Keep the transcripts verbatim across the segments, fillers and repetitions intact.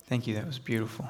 Thank you, that was beautiful.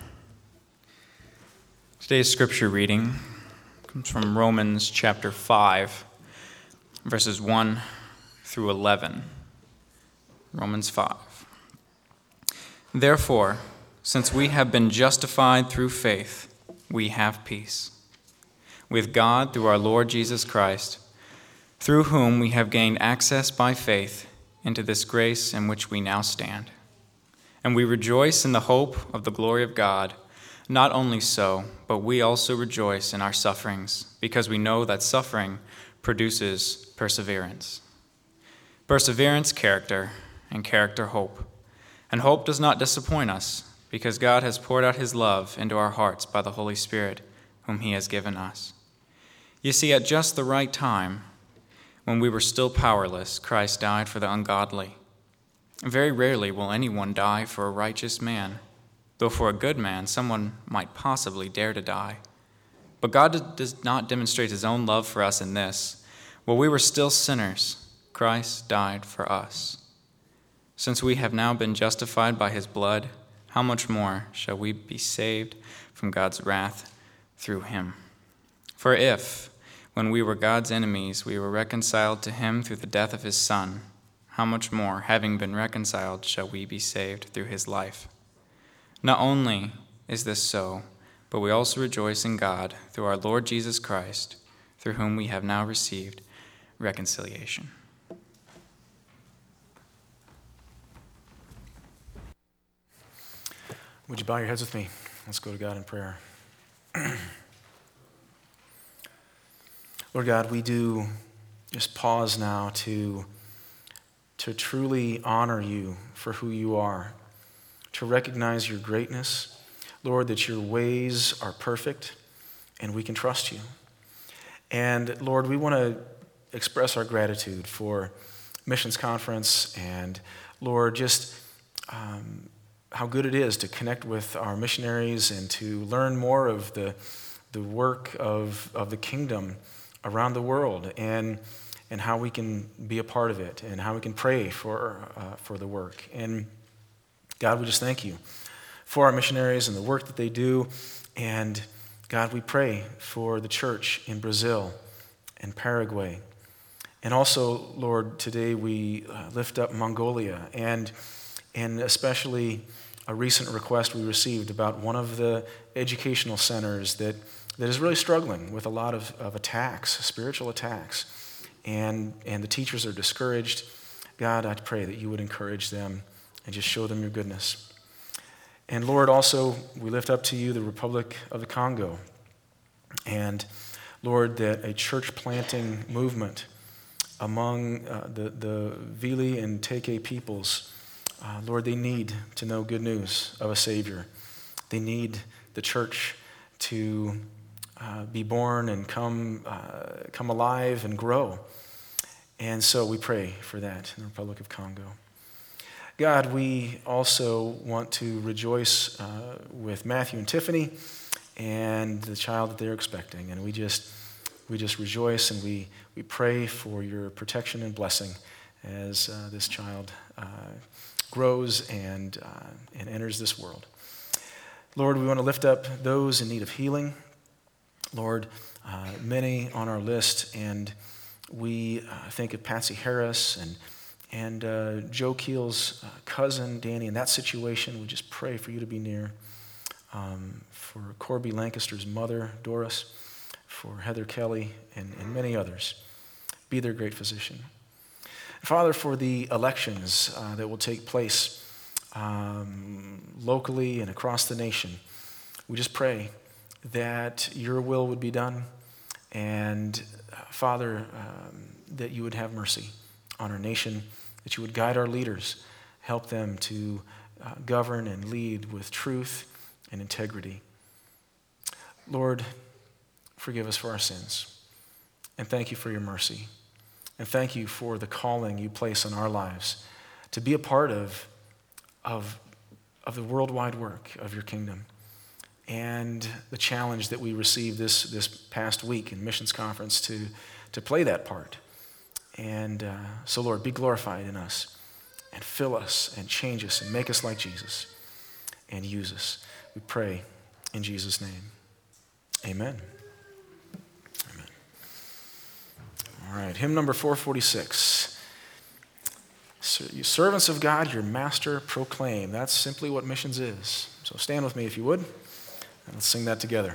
Today's scripture reading comes from Romans chapter five, verses one through eleven. Romans five. Therefore, since we have been justified through faith, we have peace with God through our Lord Jesus Christ, through whom we have gained access by faith into this grace in which we now stand. And we rejoice in the hope of the glory of God. Not only so, but we also rejoice in our sufferings, because we know that suffering produces perseverance. Perseverance, character, and character, hope. And hope does not disappoint us, because God has poured out his love into our hearts by the Holy Spirit, whom he has given us. You see, at just the right time, when we were still powerless, Christ died for the ungodly. Very rarely will anyone die for a righteous man, though for a good man someone might possibly dare to die. But God does not demonstrate his own love for us in this: while we were still sinners, Christ died for us. Since we have now been justified by his blood, how much more shall we be saved from God's wrath through him? For if, when we were God's enemies, we were reconciled to him through the death of his Son, how much more, having been reconciled, shall we be saved through his life? Not only is this so, but we also rejoice in God through our Lord Jesus Christ, through whom we have now received reconciliation. Would you bow your heads with me? Let's go to God in prayer. Lord God, we do just pause now to to truly honor you for who you are, to recognize your greatness, Lord, that your ways are perfect and we can trust you. And Lord, we want to express our gratitude for Missions Conference and, Lord, just um, how good it is to connect with our missionaries and to learn more of the, the work of, of the kingdom around the world, and and how we can be a part of it, and how we can pray for uh, for the work. And God, we just thank you for our missionaries and the work that they do. And God, we pray for the church in Brazil and Paraguay. And also, Lord, today we uh, lift up Mongolia, and and especially a recent request we received about one of the educational centers that, that is really struggling with a lot of, of attacks, spiritual attacks. And and the teachers are discouraged. God, I pray that you would encourage them and just show them your goodness. And Lord, also, we lift up to you the Republic of the Congo. And Lord, that a church planting movement among uh, the, the Vili and Teke peoples, uh, Lord, they need to know good news of a Savior. They need the church to Uh, be born and come uh, come alive and grow. And so we pray for that in the Republic of Congo. God, we also want to rejoice uh, with Matthew and Tiffany and the child that they're expecting. And we just we just rejoice, and we, we pray for your protection and blessing as uh, this child uh, grows and uh, and enters this world. Lord, we want to lift up those in need of healing. Lord, uh, many on our list, and we uh, think of Patsy Harris and and uh, Joe Keel's uh, cousin, Danny, in that situation. We just pray for you to be near. Um, for Corby Lancaster's mother, Doris, for Heather Kelly, and, and many others. Be their great physician. Father, for the elections uh, that will take place um, locally and across the nation, we just pray that your will would be done, and uh, Father, um, that you would have mercy on our nation, that you would guide our leaders, help them to uh, govern and lead with truth and integrity. Lord, forgive us for our sins, and thank you for your mercy, and thank you for the calling you place on our lives to be a part of, of, of the worldwide work of your kingdom. And the challenge that we received this, this past week in Missions Conference to, to play that part. And uh, so, Lord, be glorified in us and fill us and change us and make us like Jesus. and use us. We pray in Jesus' name. Amen. Amen. All right, hymn number four forty-six. So, you servants of God, your master proclaim. That's simply what missions is. So stand with me if you would, and let's sing that together.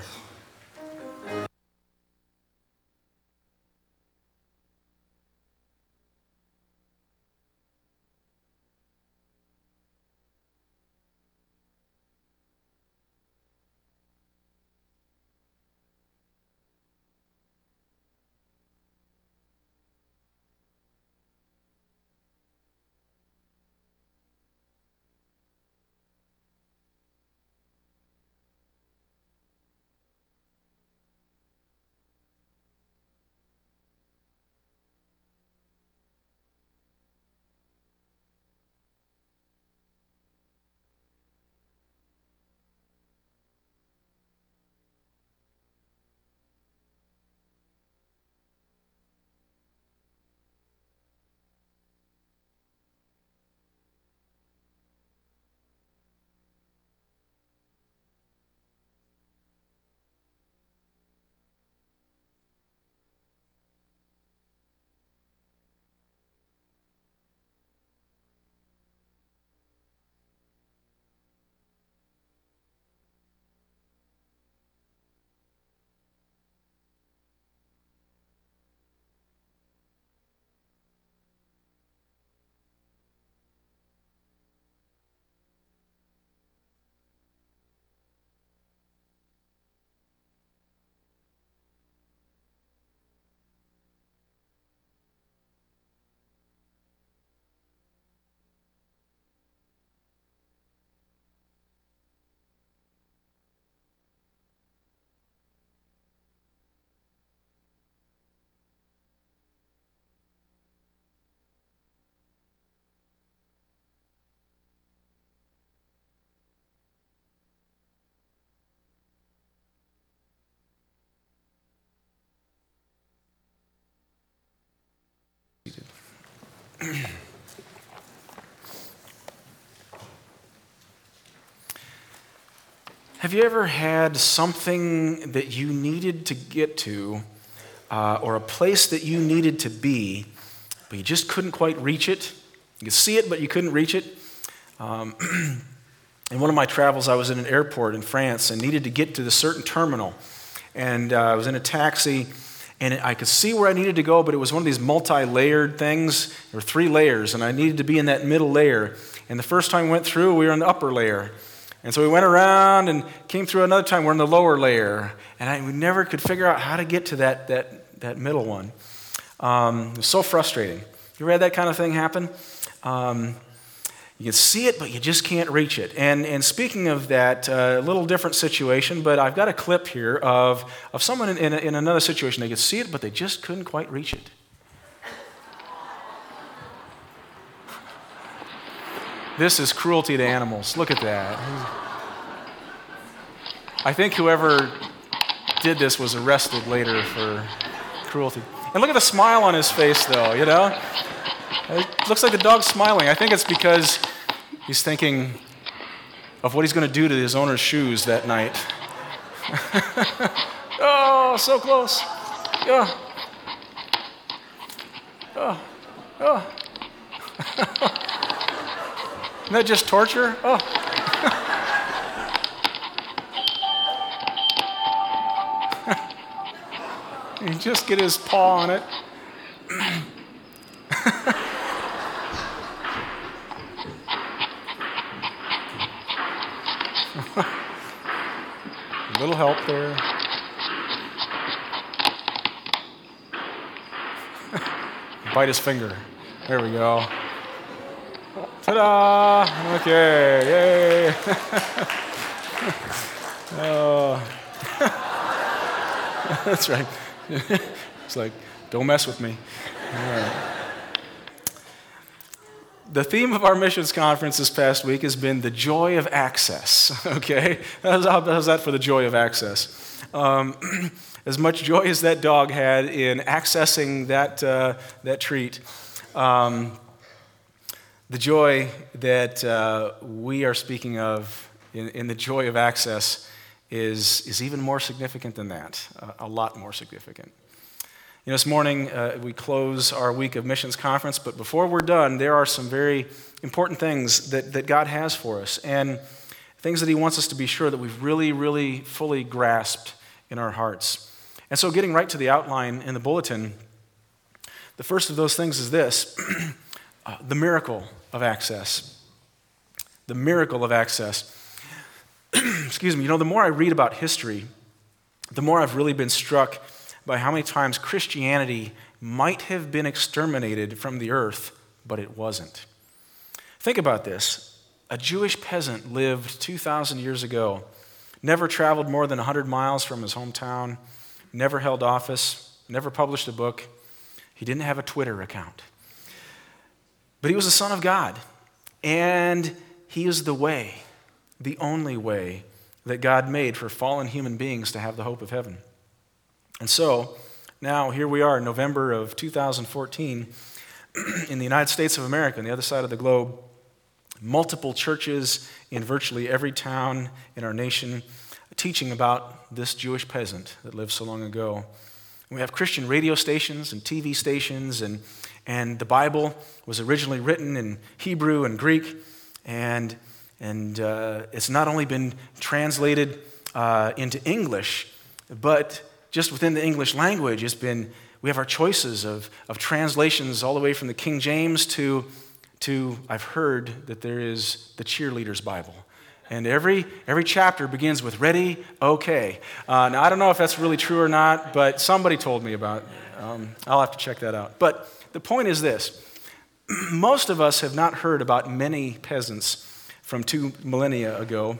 Have you ever had something that you needed to get to, uh, or a place that you needed to be, but you just couldn't quite reach it? You could see it, but you couldn't reach it. Um, in one of my travels, I was in an airport in France and needed to get to the certain terminal. And uh, I was in a taxi, and I could see where I needed to go, but it was one of these multi-layered things. There were three layers, and I needed to be in that middle layer. And the first time we went through, we were in the upper layer. And so we went around and came through another time, we're in the lower layer. And I we never could figure out how to get to that that, that middle one. Um, it was so frustrating. You ever had that kind of thing happen? Um, you can see it, but you just can't reach it. And and speaking of that, a uh, little different situation, but I've got a clip here of, of someone in, in, in another situation. They could see it, but they just couldn't quite reach it. This is cruelty to animals. Look at that. I think whoever did this was arrested later for cruelty. And look at the smile on his face, though, you know? It looks like the dog's smiling. I think it's because he's thinking of what he's going to do to his owner's shoes that night. Oh, so close. Oh. Oh. Oh. Isn't that just torture? Oh. You just get his paw on it. A little help there. Bite his finger. There we go. Ta-da! Okay, yay! Oh. That's right. It's like, don't mess with me. All right. The theme of our missions conference this past week has been the joy of access, okay? How's, how's that for the joy of access? Um, as much joy as that dog had in accessing that, uh, that treat, um, the joy that uh, we are speaking of in, in the joy of access is, is even more significant than that, a, a lot more significant. You know, this morning uh, we close our week of missions conference, but before we're done, there are some very important things that, that God has for us, and things that he wants us to be sure that we've really, really fully grasped in our hearts. And so getting right to the outline in the bulletin, the first of those things is this, uh, the miracle of access. The miracle of access. Excuse me, you know, the more I read about history, the more I've really been struck by how many times Christianity might have been exterminated from the earth, but it wasn't. Think about this. A Jewish peasant lived two thousand years ago, never traveled more than one hundred miles from his hometown, never held office, never published a book. He didn't have a Twitter account. But he was the Son of God, and he is the way, the only way that God made for fallen human beings to have the hope of heaven. And so, now here we are, November of two thousand fourteen, in the United States of America, on the other side of the globe, multiple churches in virtually every town in our nation teaching about this Jewish peasant that lived so long ago. We have Christian radio stations and T V stations, and, and the Bible was originally written in Hebrew and Greek, and, and uh, it's not only been translated uh, into English, but just within the English language, it's been, we have our choices of, of translations all the way from the King James to, to, I've heard that there is the Cheerleader's Bible. And every every chapter begins with ready, okay. Uh, now, I don't know if that's really true or not, but somebody told me about it. Um, I'll have to check that out. But the point is this. Most of us have not heard about many peasants from two millennia ago,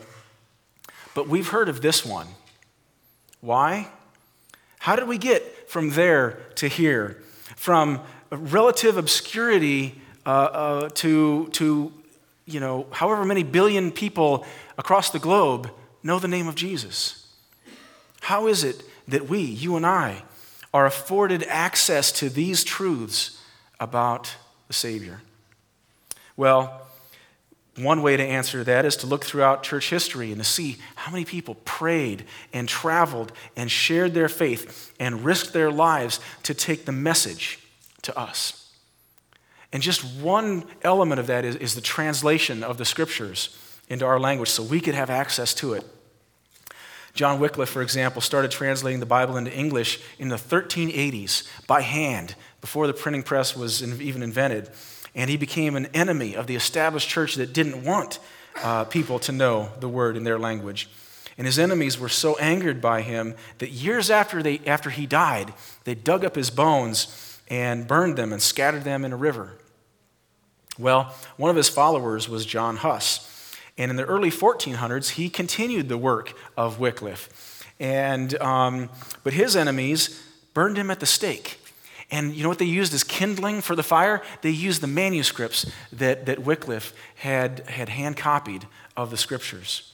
but we've heard of this one. Why? How did we get from there to here? From relative obscurity uh, uh, to, to, you know, however many billion people across the globe know the name of Jesus? How is it that we, you and I, are afforded access to these truths about the Savior? Well, one way to answer that is to look throughout church history and to see how many people prayed and traveled and shared their faith and risked their lives to take the message to us. And just one element of that is, is the translation of the scriptures into our language so we could have access to it. John Wycliffe, for example, started translating the Bible into English in the thirteen eighties by hand before the printing press was even invented. And he became an enemy of the established church that didn't want uh, people to know the word in their language. And his enemies were so angered by him that years after, they, after he died, they dug up his bones and burned them and scattered them in a river. Well, one of his followers was John Huss. And in the early fourteen hundreds, he continued the work of Wycliffe. And, um, but his enemies burned him at the stake. And you know what they used as kindling for the fire? They used the manuscripts that, that Wycliffe had, had hand-copied of the scriptures.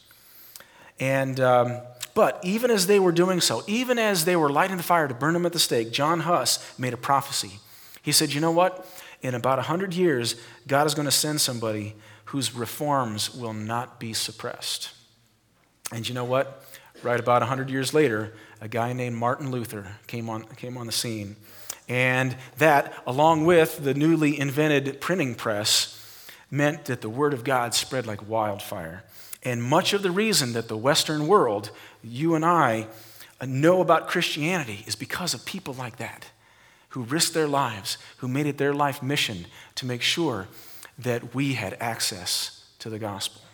And, um, but even as they were doing so, even as they were lighting the fire to burn him at the stake, John Huss made a prophecy. He said, you know what? In about one hundred years, God is going to send somebody whose reforms will not be suppressed. And you know what? Right about one hundred years later, a guy named Martin Luther came on, came on the scene. And that, along with the newly invented printing press, meant that the word of God spread like wildfire. And much of the reason that the Western world, you and I, know about Christianity is because of people like that, who risked their lives, who made it their life mission to make sure that we had access to the gospel.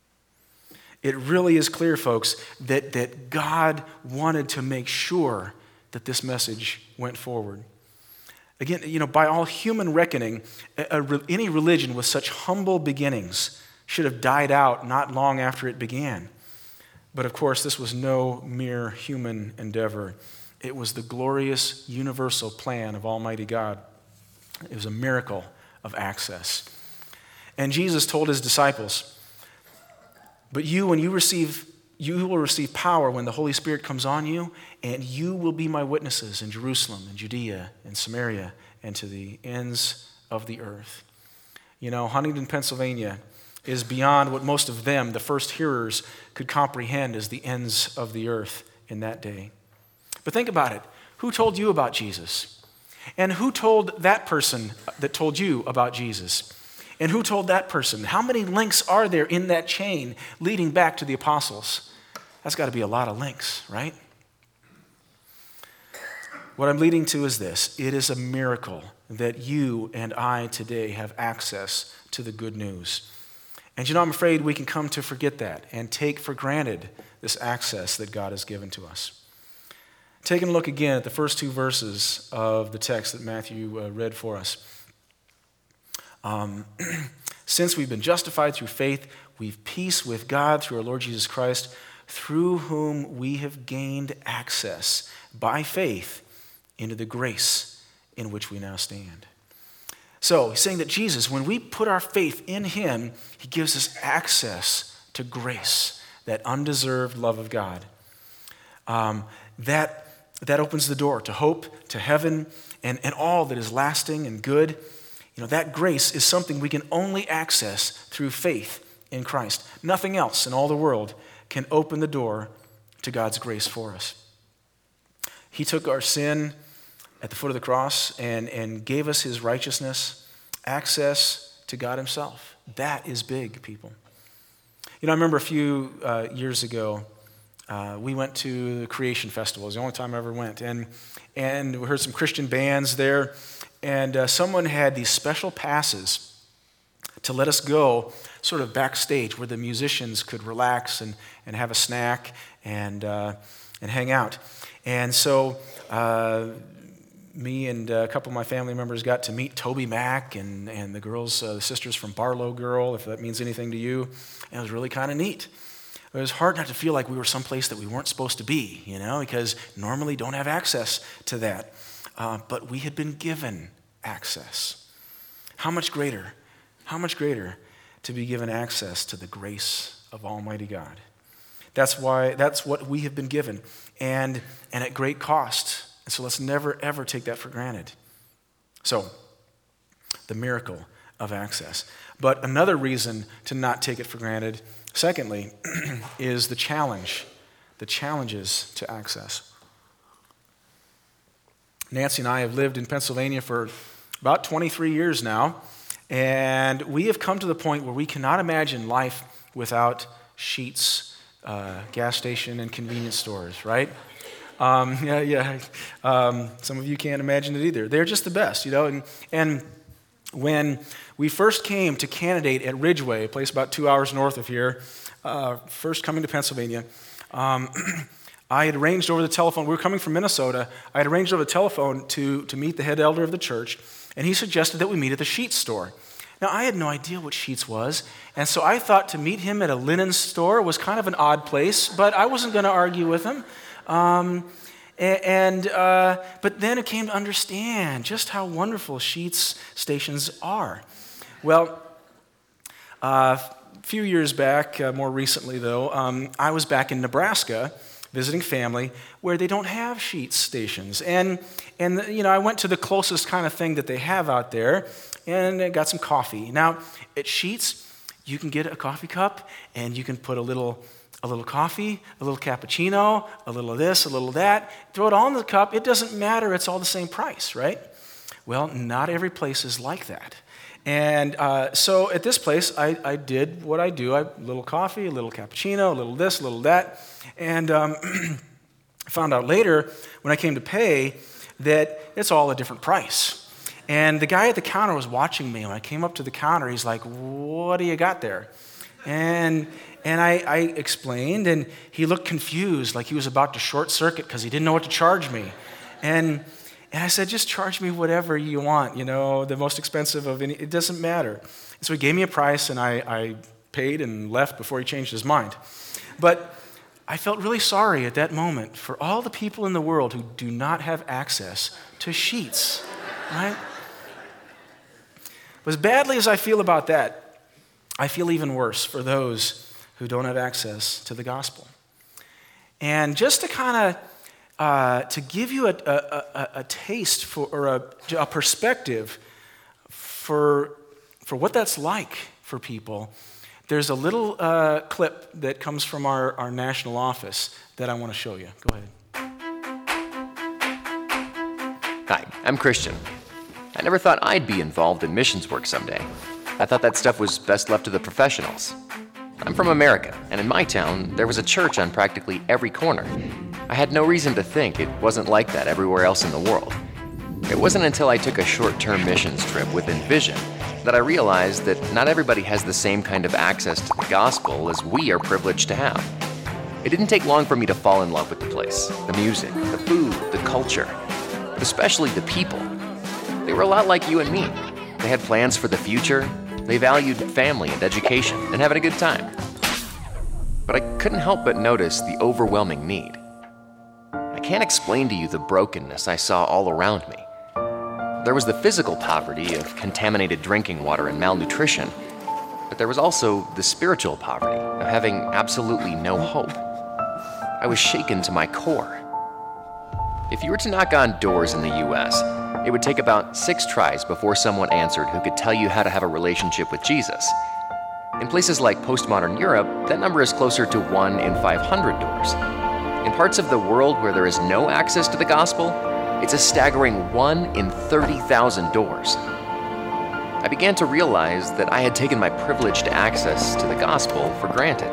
It really is clear, folks, that, that God wanted to make sure that this message went forward. Again, you know, by all human reckoning, a, a, any religion with such humble beginnings should have died out not long after it began. But of course, this was no mere human endeavor. It was the glorious universal plan of Almighty God. It was a miracle of access. And Jesus told his disciples, but you, when you receive, you will receive power when the Holy Spirit comes on you, and you will be my witnesses in Jerusalem and Judea and Samaria and to the ends of the earth. You know, Huntington, Pennsylvania is beyond what most of them, the first hearers, could comprehend as the ends of the earth in that day. But think about it. Who told you about Jesus? And who told that person that told you about Jesus? And who told that person? How many links are there in that chain leading back to the apostles? That's got to be a lot of links, right? What I'm leading to is this. It is a miracle that you and I today have access to the good news. And you know, I'm afraid we can come to forget that and take for granted this access that God has given to us. Taking a look again at the first two verses of the text that Matthew uh, read for us. Um, Since we've been justified through faith, we've peace with God through our Lord Jesus Christ, through whom we have gained access by faith into the grace in which we now stand. So he's saying that Jesus, when we put our faith in him, he gives us access to grace, that undeserved love of God. Um, that, that opens the door to hope, to heaven, and, and all that is lasting and good. You know, that grace is something we can only access through faith in Christ. Nothing else in all the world can open the door to God's grace for us. He took our sin at the foot of the cross and, and gave us his righteousness, access to God himself. That is big, people. You know, I remember a few uh, years ago, uh, we went to the Creation Festival. It was the only time I ever went. And, and we heard some Christian bands there. And uh, someone had these special passes to let us go sort of backstage where the musicians could relax and, and have a snack and, uh, and hang out. And so uh, me and a couple of my family members got to meet Toby Mac and, and the girls, uh, the sisters from Barlow Girl, if that means anything to you. And it was really kind of neat. It was hard not to feel like we were someplace that we weren't supposed to be, you know, because normally don't have access to that. Uh, but we had been given access. How much greater, how much greater to be given access to the grace of Almighty God. That's why, that's what we have been given, and, and at great cost. And so let's never, ever take that for granted. So, the miracle of access. But another reason to not take it for granted, secondly, is the challenge, the challenges to access. Nancy and I have lived in Pennsylvania for about twenty-three years now, and we have come to the point where we cannot imagine life without Sheetz, uh, gas station and convenience stores, right? Um, yeah, yeah. Um, some of you can't imagine it either. They're just the best, you know. And, and when we first came to candidate at Ridgeway, a place about two hours north of here, uh, first coming to Pennsylvania, um, I had arranged over the telephone. We were coming from Minnesota. I had arranged over the telephone to, to meet the head elder of the church, and he suggested that we meet at the Sheetz store. Now, I had no idea what Sheetz was, and so I thought to meet him at a linen store was kind of an odd place, but I wasn't going to argue with him. Um, and uh, but then it came to understand just how wonderful Sheetz stations are. Well, uh, a few years back, uh, more recently though, um, I was back in Nebraska visiting family where they don't have Sheetz stations, and and you know I went to the closest kind of thing that they have out there, and I got some coffee. Now at Sheetz, you can get a coffee cup, and you can put a little. A little coffee, a little cappuccino, a little of this, a little of that. Throw it all in the cup. It doesn't matter. It's all the same price, right? Well, not every place is like that. And uh, so at this place, I, I did what I do. I, a little coffee, a little cappuccino, a little this, a little that. And um, I found out later when I came to pay that it's all a different price. And the guy at the counter was watching me. When I came up to the counter, he's like, "What do you got there?" And and I, I explained, and he looked confused, like he was about to short circuit because he didn't know what to charge me. And and I said, "Just charge me whatever you want, you know, the most expensive of any, it doesn't matter." And so he gave me a price, and I, I paid and left before he changed his mind. But I felt really sorry at that moment for all the people in the world who do not have access to Sheetz, right? But as badly as I feel about that, I feel even worse for those who don't have access to the gospel. And just to kind of, uh, to give you a, a, a, a taste for, or a, a perspective for, for what that's like for people, there's a little uh, clip that comes from our, our national office that I want to show you. Go ahead. Hi, I'm Christian. I never thought I'd be involved in missions work someday. I thought that stuff was best left to the professionals. I'm from America, and in my town, there was a church on practically every corner. I had no reason to think it wasn't like that everywhere else in the world. It wasn't until I took a short-term missions trip with Envision that I realized that not everybody has the same kind of access to the gospel as we are privileged to have. It didn't take long for me to fall in love with the place, the music, the food, the culture, but especially the people. They were a lot like you and me. They had plans for the future. They valued family and education and having a good time. But I couldn't help but notice the overwhelming need. I can't explain to you the brokenness I saw all around me. There was the physical poverty of contaminated drinking water and malnutrition, but there was also the spiritual poverty of having absolutely no hope. I was shaken to my core. If you were to knock on doors in the U S, it would take about six tries before someone answered who could tell you how to have a relationship with Jesus. In places like postmodern Europe, that number is closer to one in five hundred doors. In parts of the world where there is no access to the gospel, it's a staggering one in thirty thousand doors. I began to realize that I had taken my privileged access to the gospel for granted.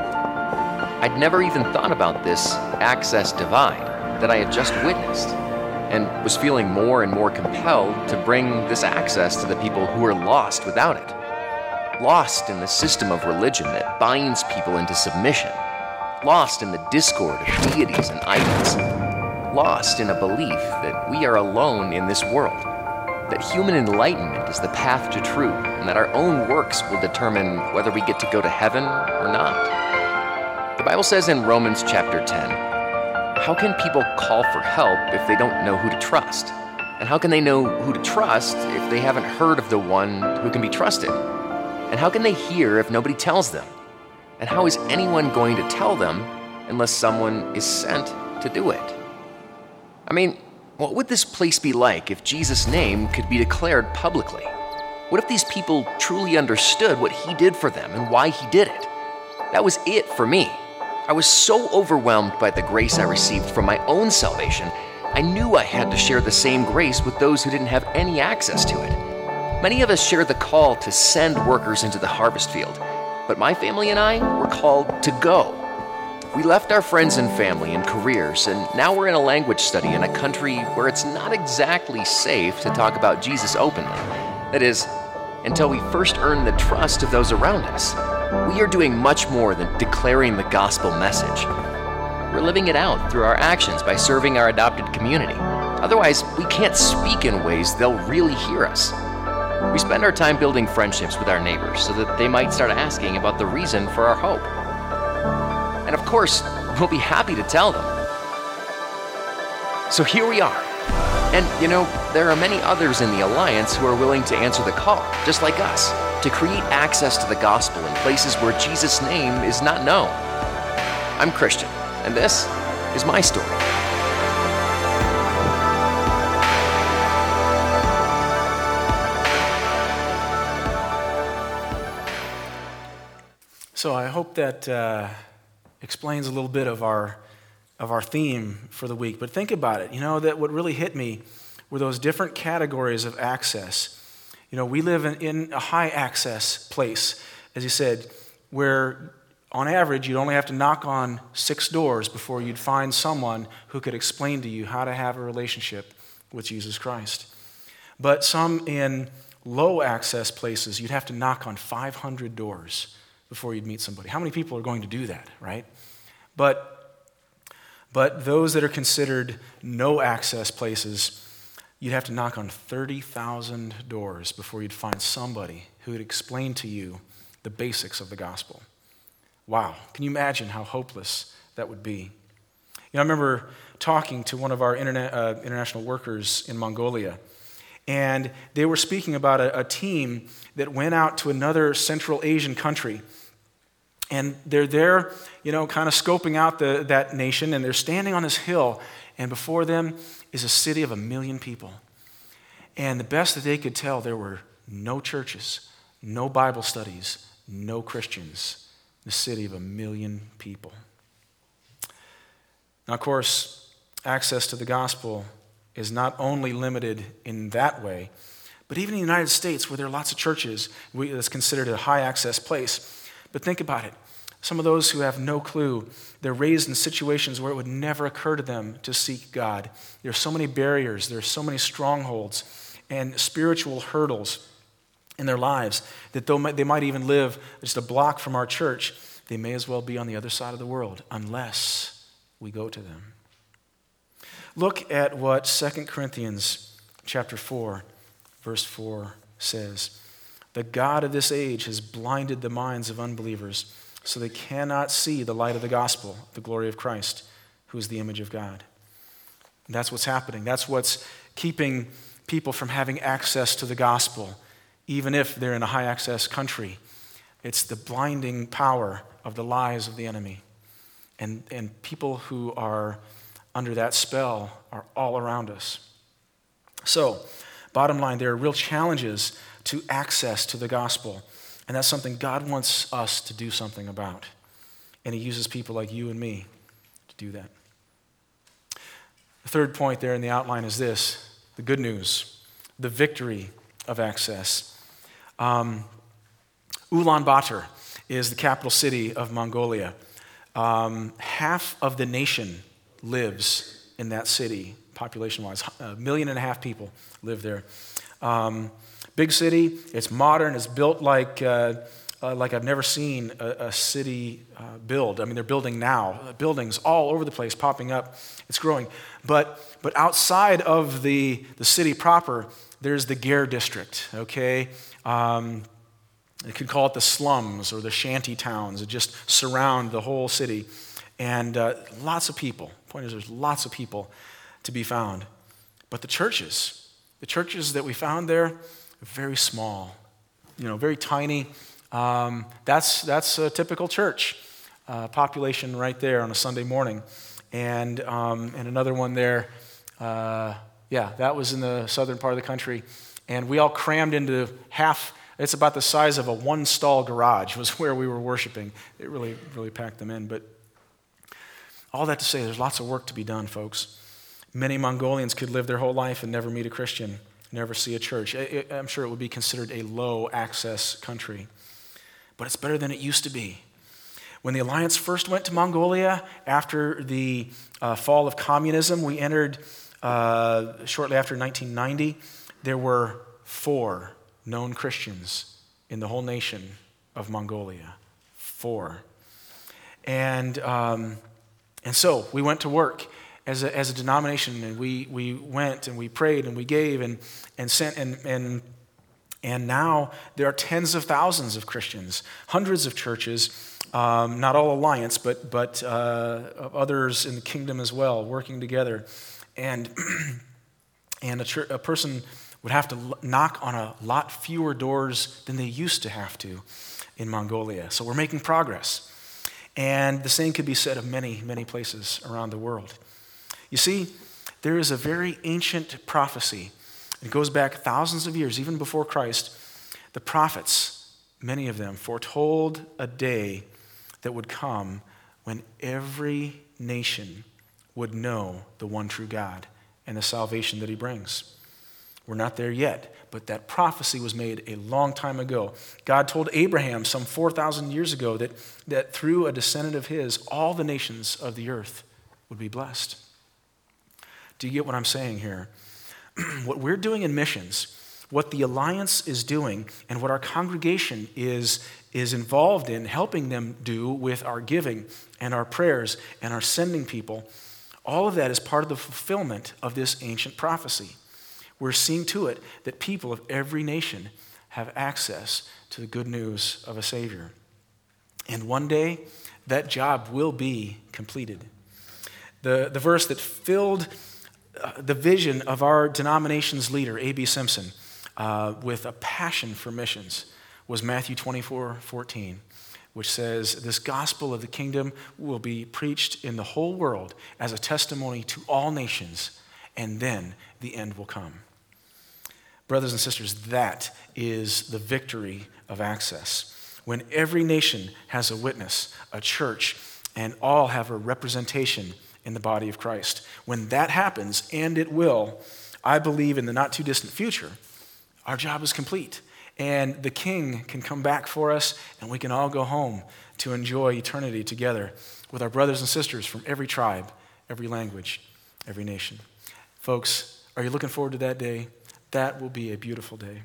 I'd never even thought about this access divide that I had just witnessed, and was feeling more and more compelled to bring this access to the people who are lost without it. Lost in the system of religion that binds people into submission. Lost in the discord of deities and idols. Lost in a belief that we are alone in this world. That human enlightenment is the path to truth, and that our own works will determine whether we get to go to heaven or not. The Bible says in Romans chapter ten, how can people call for help if they don't know who to trust? And how can they know who to trust if they haven't heard of the one who can be trusted? And how can they hear if nobody tells them? And how is anyone going to tell them unless someone is sent to do it? I mean, what would this place be like if Jesus' name could be declared publicly? What if these people truly understood what he did for them and why he did it? That was it for me. I was so overwhelmed by the grace I received from my own salvation, I knew I had to share the same grace with those who didn't have any access to it. Many of us share the call to send workers into the harvest field, but my family and I were called to go. We left our friends and family and careers, and now we're in a language study in a country where it's not exactly safe to talk about Jesus openly. That is, until we first earn the trust of those around us. We are doing much more than declaring the gospel message. We're living it out through our actions by serving our adopted community. Otherwise, we can't speak in ways they'll really hear us. We spend our time building friendships with our neighbors so that they might start asking about the reason for our hope. And of course, we'll be happy to tell them. So here we are. And, you know, there are many others in the Alliance who are willing to answer the call, just like us, to create access to the gospel in places where Jesus' name is not known. I'm Christian, and this is my story. So I hope that uh, explains a little bit of our of our theme for the week. But think about it. You know, that what really hit me were those different categories of access. You know, we live in, in a high access place, as you said, where on average you'd only have to knock on six doors before you'd find someone who could explain to you how to have a relationship with Jesus Christ. But some in low access places, you'd have to knock on five hundred doors before you'd meet somebody. How many people are going to do that, right? But But those that are considered no access places, you'd have to knock on thirty thousand doors before you'd find somebody who would explain to you the basics of the gospel. Wow, can you imagine how hopeless that would be? You know, I remember talking to one of our internet, uh, international workers in Mongolia, and they were speaking about a, a team that went out to another Central Asian country. And they're there, you know, kind of scoping out the, that nation, and they're standing on this hill, and before them is a city of a million people. And the best that they could tell, there were no churches, no Bible studies, no Christians in a city of a million people. Now, of course, access to the gospel is not only limited in that way, but even in the United States, where there are lots of churches, it's considered a high-access place. But think about it. Some of those who have no clue, they're raised in situations where it would never occur to them to seek God. There are so many barriers, there are so many strongholds and spiritual hurdles in their lives that though they might even live just a block from our church, they may as well be on the other side of the world unless we go to them. Look at what Second Corinthians chapter four, verse four says. The God of this age has blinded the minds of unbelievers so they cannot see the light of the gospel, the glory of Christ, who is the image of God. And that's what's happening. That's what's keeping people from having access to the gospel, even if they're in a high-access country. It's the blinding power of the lies of the enemy. And, and people who are under that spell are all around us. So, bottom line, there are real challenges to access to the gospel. And that's something God wants us to do something about. And he uses people like you and me to do that. The third point there in the outline is this, the good news, the victory of access. Um, Ulaanbaatar is the capital city of Mongolia. Um, half of the nation lives in that city, population-wise. A million and a half people live there. Um, big city, it's modern, it's built like uh, uh, like I've never seen a, a city uh, build. I mean, they're building now, uh, buildings all over the place popping up. It's growing. But but outside of the, the city proper, there's the Ger district, okay? Um, you could call it the slums or the shanty towns that just surround the whole city. And uh, lots of people. The point is there's lots of people to be found. But the churches, the churches that we found there, are very small, you know, very tiny. Um, that's that's a typical church uh, population right there on a Sunday morning. And, um, and another one there, uh, yeah, that was in the southern part of the country. And we all crammed into half, it's about the size of a one-stall garage was where we were worshiping. It really, really packed them in. But all that to say, there's lots of work to be done, folks. Many Mongolians could live their whole life and never meet a Christian, never see a church. I'm sure it would be considered a low-access country. But it's better than it used to be. When the Alliance first went to Mongolia, after the uh, fall of communism, we entered uh, shortly after nineteen ninety, there were four known Christians in the whole nation of Mongolia. Four. And um, and so we went to work as a, as a denomination, and we we went and we prayed and we gave and and sent and and and now there are tens of thousands of Christians, hundreds of churches. Um, not all Alliance, but but uh, others in the kingdom as well, working together, and and a, ch- a person would have to l- knock on a lot fewer doors than they used to have to in Mongolia. So we're making progress, and the same could be said of many many places around the world. You see, there is a very ancient prophecy. It goes back thousands of years, even before Christ. The prophets, many of them, foretold a day that would come when every nation would know the one true God and the salvation that he brings. We're not there yet, but that prophecy was made a long time ago. God told Abraham some four thousand years ago that, that through a descendant of his, all the nations of the earth would be blessed. Do you get what I'm saying here? What we're doing in missions, what the Alliance is doing, and what our congregation is, is involved in helping them do with our giving and our prayers and our sending people, all of that is part of the fulfillment of this ancient prophecy. We're seeing to it that people of every nation have access to the good news of a Savior. And one day, that job will be completed. The, the verse that filled uh, the vision of our denomination's leader, A B Simpson, uh, with a passion for missions, was Matthew twenty-four fourteen, which says, this gospel of the kingdom will be preached in the whole world as a testimony to all nations, and then the end will come. Brothers and sisters, that is the victory of access. when every nation has a witness, a church, and all have a representation in the body of Christ. When that happens, and it will, I believe in the not too distant future, our job is complete. And the King can come back for us, and we can all go home to enjoy eternity together with our brothers and sisters from every tribe, every language, every nation. Folks, are you looking forward to that day? That will be a beautiful day.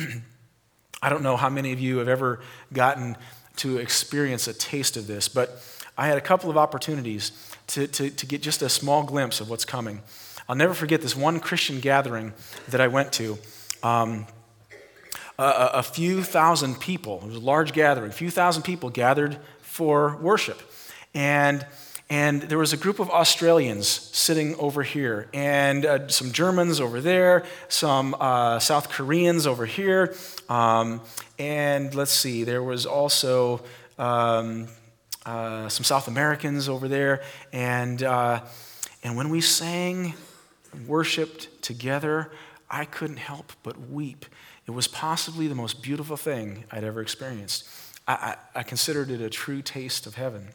I don't know how many of you have ever gotten to experience a taste of this, but I had a couple of opportunities to, to, to get just a small glimpse of what's coming. I'll never forget this one Christian gathering that I went to. Um, a, a few thousand people, it was a large gathering, a few thousand people gathered for worship. And And there was a group of Australians sitting over here, and uh, some Germans over there, some uh, South Koreans over here, um, and let's see, there was also um, uh, some South Americans over there, and uh, and when we sang, worshipped together, I couldn't help but weep. It was possibly the most beautiful thing I'd ever experienced. I, I, I considered it a true taste of heaven.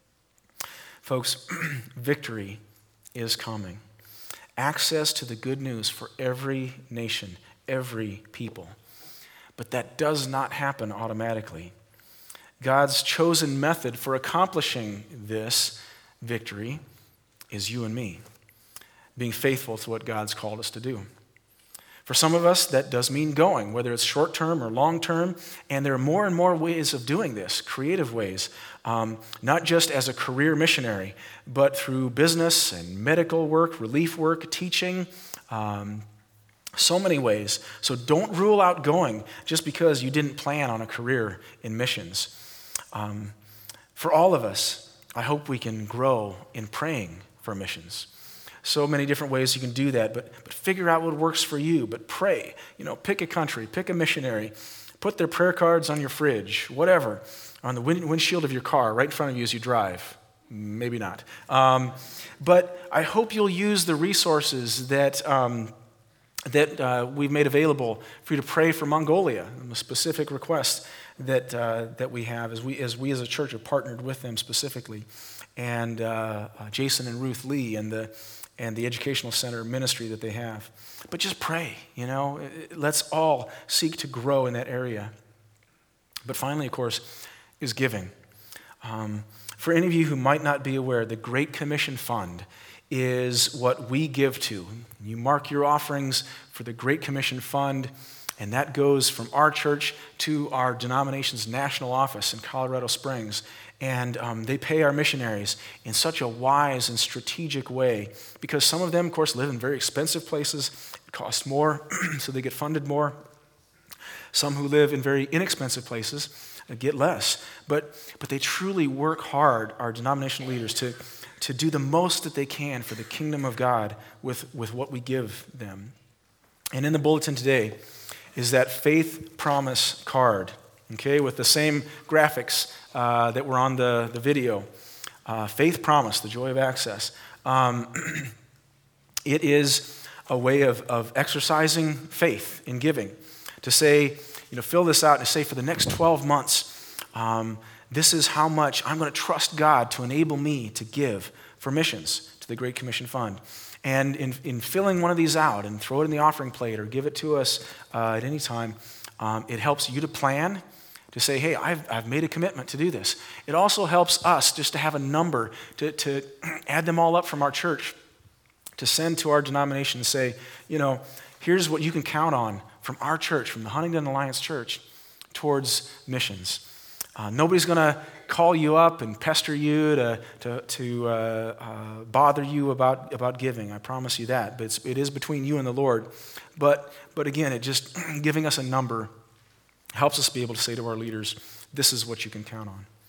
Folks, victory is coming. Access to the good news for every nation, every people. But that does not happen automatically. God's chosen method for accomplishing this victory is you and me, being faithful to what God's called us to do. For some of us, that does mean going, whether it's short-term or long-term, and there are more and more ways of doing this, creative ways, um, not just as a career missionary, but through business and medical work, relief work, teaching, um, so many ways. So don't rule out going just because you didn't plan on a career in missions. Um, for all of us, I hope we can grow in praying for missions. So many different ways you can do that, but, but figure out what works for you. But pray. You know, pick a country, pick a missionary, put their prayer cards on your fridge, whatever, on the wind, windshield of your car, right in front of you as you drive. Maybe not. Um, but I hope you'll use the resources that um, that uh, we've made available for you to pray for Mongolia, a specific request that uh, that we have as we as we as a church have partnered with them specifically, and uh, uh, Jason and Ruth Lee and the. and the educational center ministry that they have. But just pray, you know. Let's all seek to grow in that area. But finally, of course, is giving. Um, for any of you who might not be aware, the Great Commission Fund is what we give to. You mark your offerings for the Great Commission Fund, and that goes from our church to our denomination's national office in Colorado Springs. And um, they pay our missionaries in such a wise and strategic way because some of them, of course, live in very expensive places. It costs more, so they get funded more. Some who live in very inexpensive places get less. But but they truly work hard, our denominational leaders, to, to do the most that they can for the kingdom of God with, with what we give them. And in the bulletin today is that faith promise card, okay, with the same graphics uh, that were on the, the video. Uh, faith promise, the joy of access. Um, it is a way of, of exercising faith in giving. To say, you know, fill this out and say for the next twelve months, um, this is how much I'm going to trust God to enable me to give for missions to the Great Commission Fund. And in, in filling one of these out and throw it in the offering plate or give it to us uh, at any time, um, it helps you to plan, to say, hey, I've, I've made a commitment to do this. It also helps us just to have a number, to, to add them all up from our church, to send to our denomination and say, you know, here's what you can count on from our church, from the Huntingdon Alliance Church, towards missions. Uh, nobody's going to call you up and pester you to, to, to uh, uh, bother you about, about giving. I promise you that. But it's, it is between you and the Lord. But, but again, it just giving us a number helps us be able to say to our leaders, this is what you can count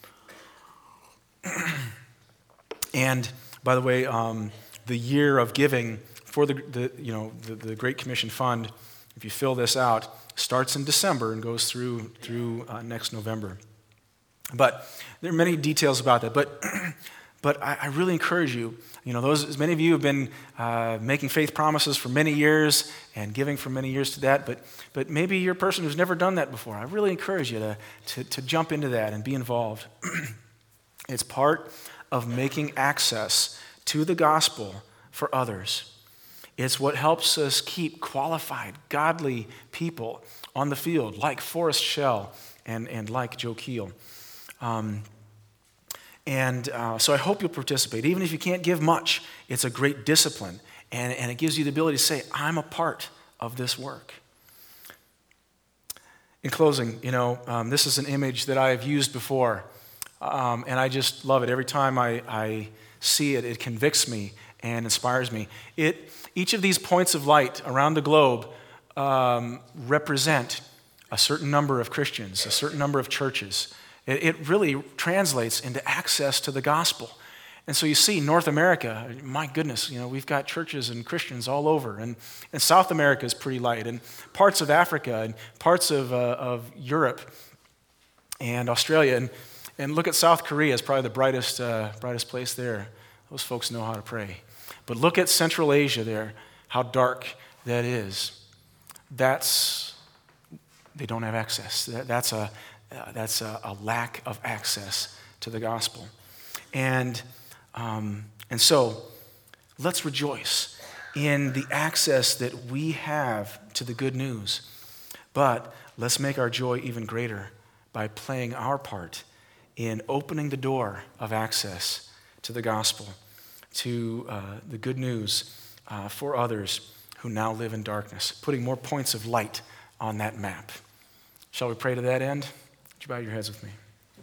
on. And by the way, um, the year of giving for the, the you know the, the Great Commission Fund, if you fill this out, starts in December and goes through through uh, next November. But there are many details about that. But but I, I really encourage you, you know, those, as many of you have been uh, making faith promises for many years and giving for many years to that, but but maybe you're a person who's never done that before. I really encourage you to, to, to jump into that and be involved. It's part of making access to the gospel for others. It's what helps us keep qualified, godly people on the field, like Forrest Shell and, and like Joe Keel. Um, and uh, so I hope you'll participate. Even if you can't give much, it's a great discipline, and, and it gives you the ability to say, I'm a part of this work. In closing, you know, um, this is an image that I have used before, um, and I just love it. Every time I, I see it, it convicts me and inspires me. It, each of these points of light around the globe um, represent a certain number of Christians, a certain number of churches. It, it really translates into access to the gospel. And so you see North America, my goodness, you know, we've got churches and Christians all over. And, and South America is pretty light. And parts of Africa and parts of, uh, of Europe and Australia. And, and look at South Korea as probably the brightest, uh, brightest place there. Those folks know how to pray. But look at Central Asia there, how dark that is. That's, they don't have access. That, that's a, uh, that's a, a lack of access to the gospel. And, um, and so let's rejoice in the access that we have to the good news. But let's make our joy even greater by playing our part in opening the door of access to the gospel, to uh, the good news uh, for others who now live in darkness, putting more points of light on that map. Shall we pray to that end? Would you bow your heads with me?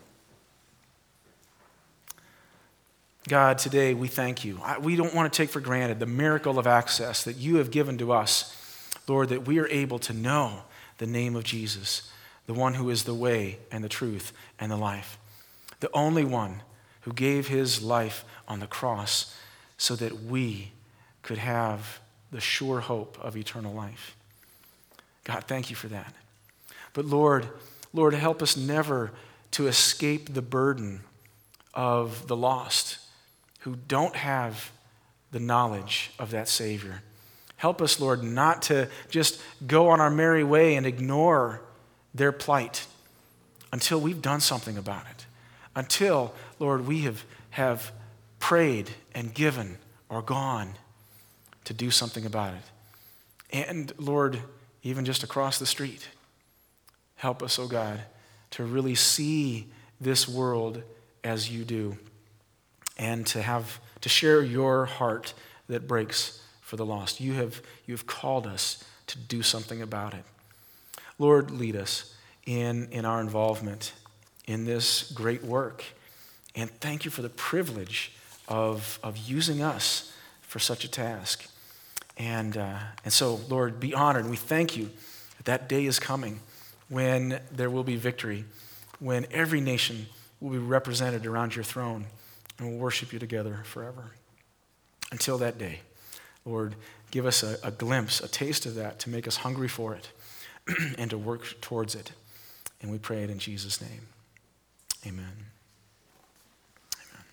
God, today we thank you. I, we don't want to take for granted the miracle of access that you have given to us, Lord, that we are able to know the name of Jesus, the one who is the way and the truth and the life, the only one who gave his life on the cross so that we could have the sure hope of eternal life. God, thank you for that. But Lord, Lord, help us never to escape the burden of the lost who don't have the knowledge of that Savior. Help us, Lord, not to just go on our merry way and ignore their plight until we've done something about it. Until, Lord, we have, have prayed and given or gone to do something about it. And, Lord, even just across the street, help us, oh God, to really see this world as you do and to have to share your heart that breaks for the lost. You have, you have called us to do something about it. Lord, lead us in, in our involvement in this great work. And thank you for the privilege of, of using us for such a task. And, uh, and so, Lord, be honored. We thank you that that day is coming when there will be victory, when every nation will be represented around your throne and we'll worship you together forever. Until that day, Lord, give us a, a glimpse, a taste of that to make us hungry for it and to work towards it. And we pray it in Jesus' name. Amen. Amen.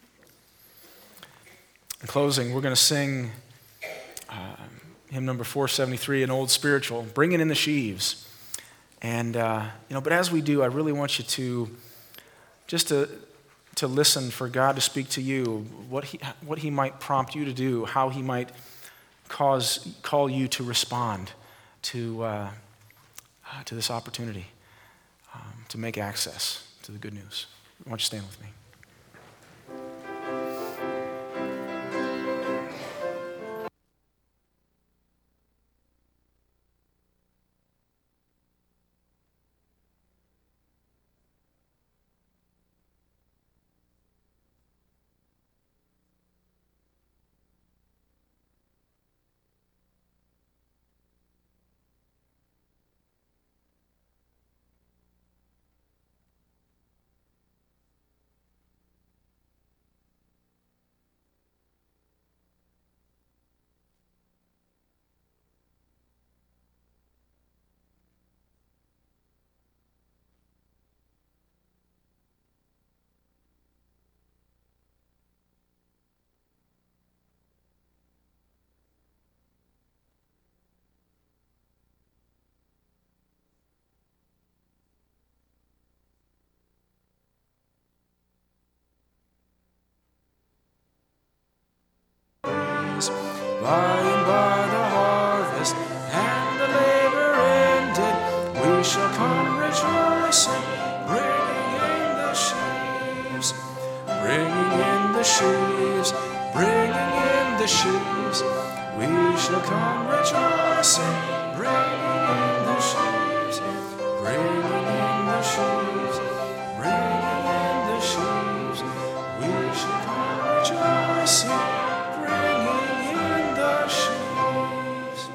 In closing, we're going to sing uh, hymn number four seventy-three, an old spiritual, Bringing in the Sheaves. And, uh, you know, but as we do, I really want you to just to, to listen for God to speak to you, what he, what he might prompt you to do, how he might cause, call you to respond to, uh, to this opportunity um, to make access to the good news. Why don't you stand with me? days. By and by the harvest and the labor ended, we shall come rejoicing, bringing in the sheaves, bringing in the sheaves, bringing in the sheaves. We shall come rejoicing, bringing in the sheaves, bringing in the sheaves, bringing in the sheaves. We shall come rejoicing, bringing in the sheaves.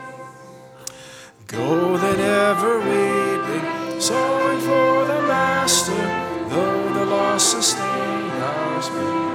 Go then ever weeping, sowing for the Master, though the loss sustain our spirit.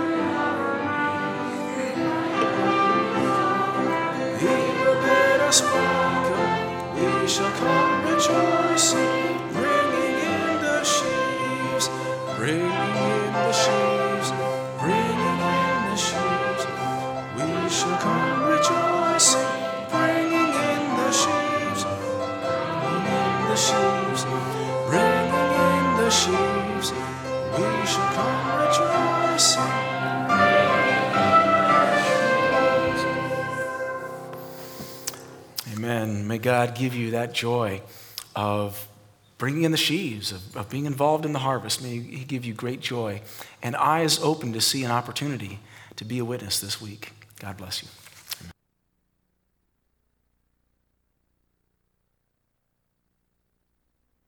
He will bid us welcome, we shall come rejoicing, bringing in the sheaves, bringing in the sheaves, bringing in the sheaves. We shall come rejoicing, bringing in the sheaves, bringing in the sheaves, bringing in the sheaves. We shall come rejoicing. Amen. May God give you that joy of bringing in the sheaves, of, of being involved in the harvest. May He give you great joy and eyes open to see an opportunity to be a witness this week. God bless you.